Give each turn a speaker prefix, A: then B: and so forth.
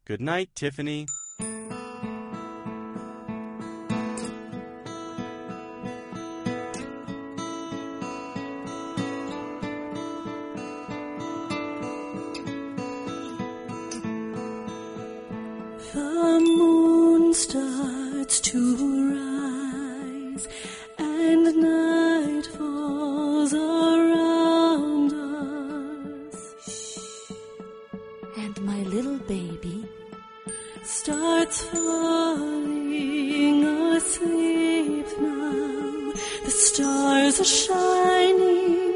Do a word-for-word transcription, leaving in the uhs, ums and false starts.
A: Good night, Tiffany.
B: The moon starts to rise, and night falls around us.
C: And my little baby
B: starts falling asleep now. The stars are shining